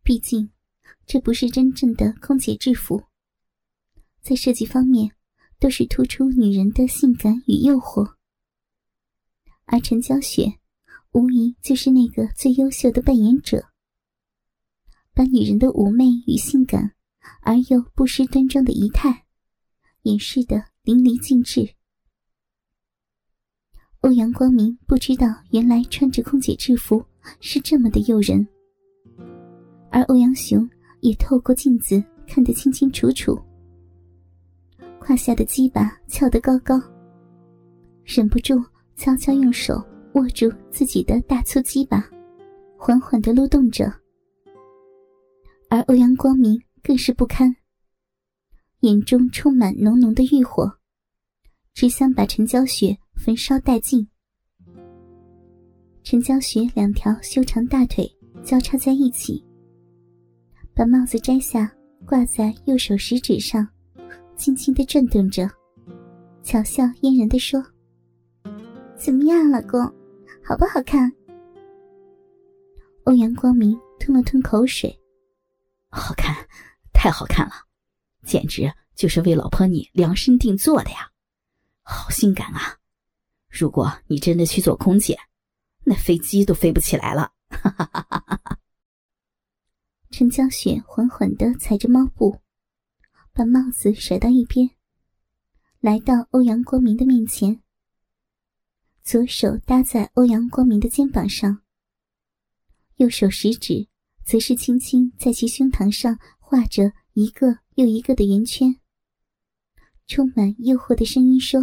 毕竟这不是真正的空姐制服，在设计方面都是突出女人的性感与诱惑。而陈娇雪无疑就是那个最优秀的扮演者，把女人的妩媚与性感而又不失端庄的仪态掩饰得淋漓尽致。欧阳光明不知道原来穿着空姐制服是这么的诱人，而欧阳雄也透过镜子看得清清楚楚，胯下的鸡巴翘得高高，忍不住悄悄用手握住自己的大粗鸡巴，缓缓地撸动着。而欧阳光明更是不堪，眼中充满浓浓的欲火，只想把陈娇雪焚烧殆尽。陈娇雪两条修长大腿交叉在一起，把帽子摘下挂在右手食指上，轻轻地转动着，巧笑嫣然地说：怎么样，老公，好不好看？欧阳光明吞了吞口水： 好看，太好看了，简直就是为老婆你量身定做的呀，好性感啊！如果你真的去做空姐，那飞机都飞不起来了。 陈娇雪缓缓地踩着猫步，把帽子甩到一边，来到欧阳光明的面前，左手搭在欧阳光明的肩膀上，右手食指则是轻轻在其胸膛上画着一个又一个的圆圈，充满诱惑的声音说：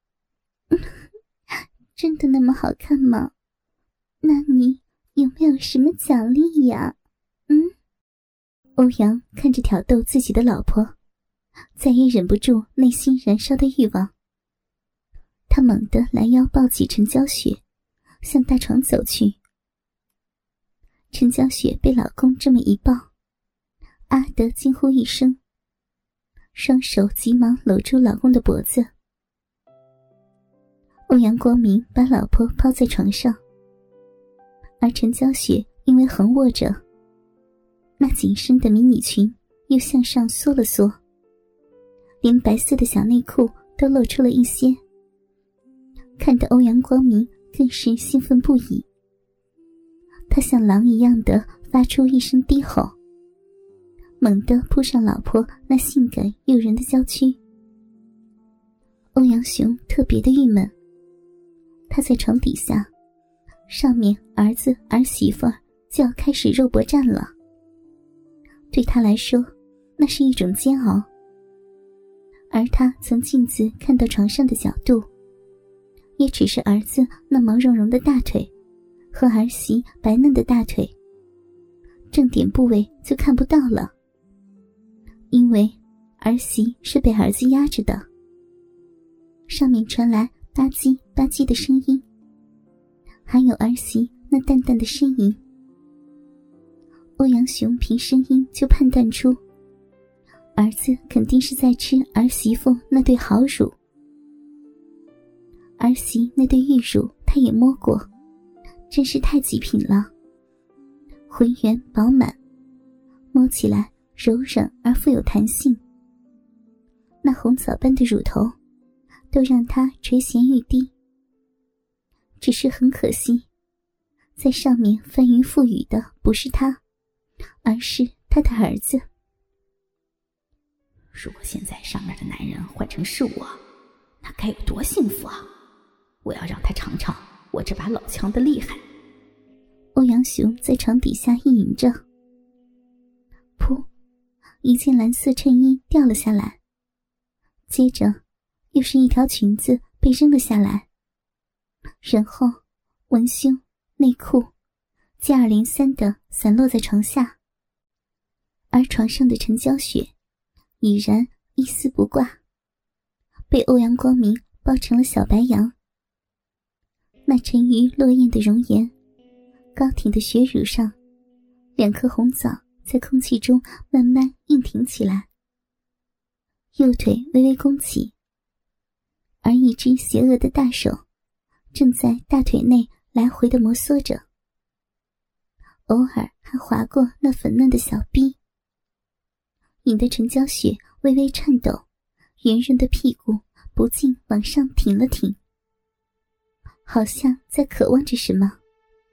真的那么好看吗？那你有没有什么奖励呀？欧阳看着挑逗自己的老婆，再也忍不住内心燃烧的欲望，他猛地拦腰抱起陈娇雪，向大床走去。陈娇雪被老公这么一抱，啊的惊呼一声，双手急忙搂住老公的脖子。欧阳光明把老婆抛在床上，而陈娇雪因为横卧着，那紧身的迷你裙又向上缩了缩，连白色的小内裤都露出了一些，看得欧阳光明更是兴奋不已。他像狼一样的发出一声低吼，猛地扑上老婆那性感诱人的娇躯。欧阳雄特别的郁闷，他在床底下，上面儿子儿媳妇就要开始肉搏战了。对他来说，那是一种煎熬。而他从镜子看到床上的角度，也只是儿子那毛茸茸的大腿和儿媳白嫩的大腿，正点部位就看不到了，因为儿媳是被儿子压着的。上面传来吧唧吧唧的声音，还有儿媳那淡淡的呻吟。欧阳雄凭声音就判断出，儿子肯定是在吃儿媳妇那对好乳。儿媳那对玉乳他也摸过，真是太极品了，浑圆饱满，摸起来柔软而富有弹性。那红枣般的乳头都让他垂涎欲滴。只是很可惜，在上面翻云覆雨的不是他，而是他的儿子。 如果现在上面的男人换成是我，那该有多幸福啊！我要让他尝尝我这把老枪的厉害。 欧阳雄在床底下意淫着，噗，一件蓝色衬衣掉了下来，接着又是一条裙子被扔了下来，然后文胸、内裤接二连三地散落在床下。而床上的陈娇雪已然一丝不挂，被欧阳光明抱成了小白羊。那沉鱼落雁的容颜，高挺的血乳上，两颗红枣在空气中慢慢硬挺起来，右腿微微弓起，而一只邪恶的大手正在大腿内来回地摩挲着。 偶尔还划过那粉嫩的小臂，引得陈娇雪微微颤抖，圆润的屁股不禁往上挺了挺，好像在渴望着什么。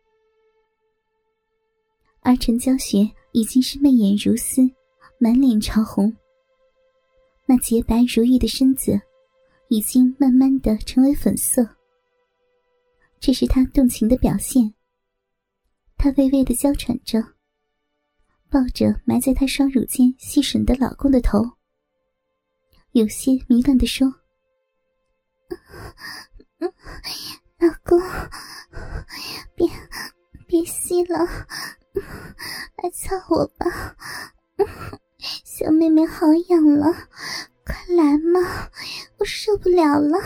而陈娇雪已经是媚眼如丝，满脸潮红，那洁白如玉的身子已经慢慢地成为粉色。这是她动情的表现。她微微地娇喘着，抱着埋在她双乳间吸吮的老公的头，有些糜烂地说：老公，别吸了，来操我吧，小妹妹好痒了，快来嘛，我受不了了。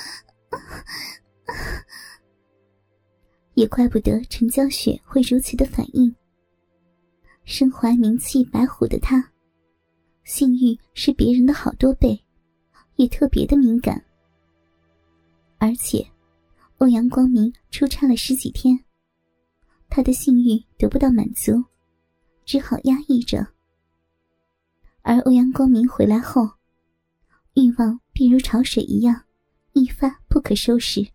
也怪不得陈娇雪会如此的反应。身怀名气白虎的她，性欲是别人的好多倍，也特别的敏感。而且欧阳光明出差了10几天，他的性欲得不到满足，只好压抑着。而欧阳光明回来后，欲望便如潮水一样一发不可收拾。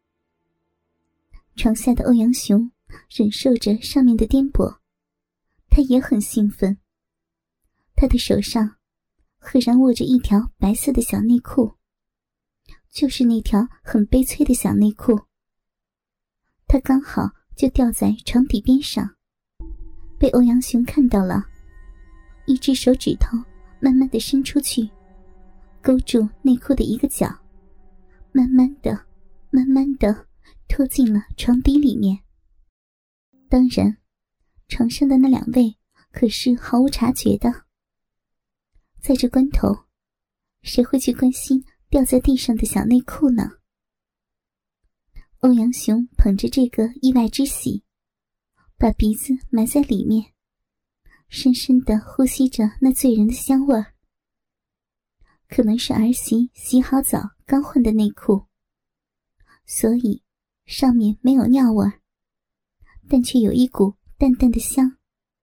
床下的欧阳雄忍受着上面的颠簸，他也很兴奋。他的手上赫然握着一条白色的小内裤，就是那条很悲催的小内裤。他刚好就吊在床底边上，被欧阳雄看到了，一只手指头慢慢地伸出去，勾住内裤的一个角，慢慢地拖进了床底里面。当然，床上的那2位可是毫无察觉的。在这关头，谁会去关心掉在地上的小内裤呢？欧阳雄捧着这个意外之喜，把鼻子埋在里面，深深地呼吸着那醉人的香味儿。可能是儿媳洗好澡刚换的内裤，所以上面没有尿味，但却有一股淡淡的香。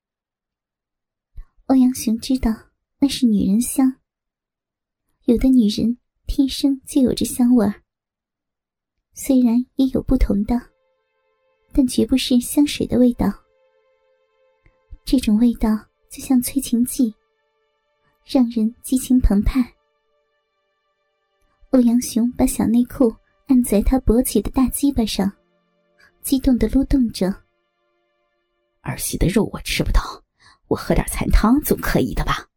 欧阳雄知道那是女人香，有的女人天生就有着香味儿，虽然也有不同的，但绝不是香水的味道。这种味道就像催情剂，让人激情澎湃。欧阳雄把小内裤按在他勃起的大鸡巴上，激动地撸动着。 儿媳的肉我吃不到，我喝点残汤总可以的吧？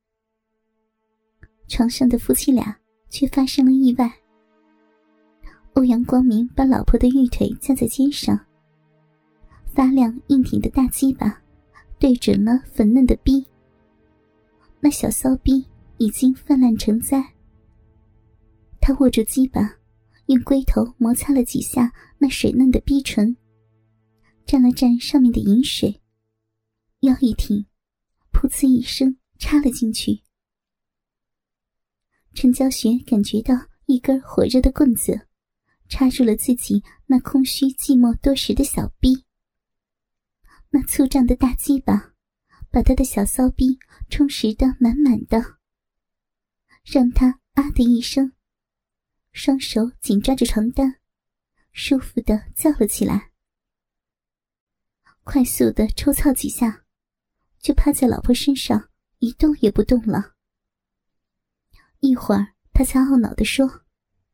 床上的夫妻俩却发生了意外。欧阳光明把老婆的玉腿架在肩上，发亮硬挺的大鸡巴对准了粉嫩的逼，那小骚逼已经泛滥成灾。他握住鸡巴，用龟头摩擦了几下那水嫩的逼唇，沾了沾上面的饮水，腰一挺，噗呲一声插了进去。陈娇雪感觉到一根火热的棍子插入了自己那空虚寂寞多时的小逼，那粗胀的大鸡巴把她的小骚逼充实得满满的，让她啊的一声，双手紧抓着床单，舒服地叫了起来。快速地抽操几下，就趴在老婆身上一动也不动了。一会儿他才懊恼地说：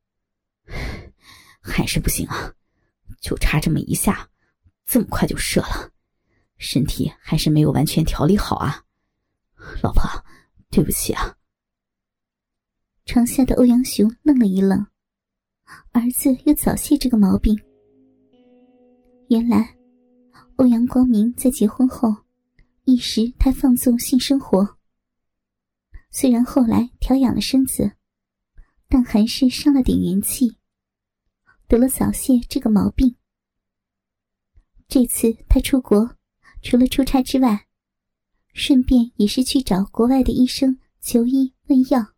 还是不行啊，就差这么一下，这么快就射了，身体还是没有完全调理好啊，老婆，对不起啊。 床下的欧阳雄愣了一愣，儿子又早泄这个毛病。原来欧阳光明在结婚后一时太放纵性生活，虽然后来调养了身子，但还是伤了点元气，得了早泄这个毛病。这次他出国，除了出差之外，顺便也是去找国外的医生求医问药。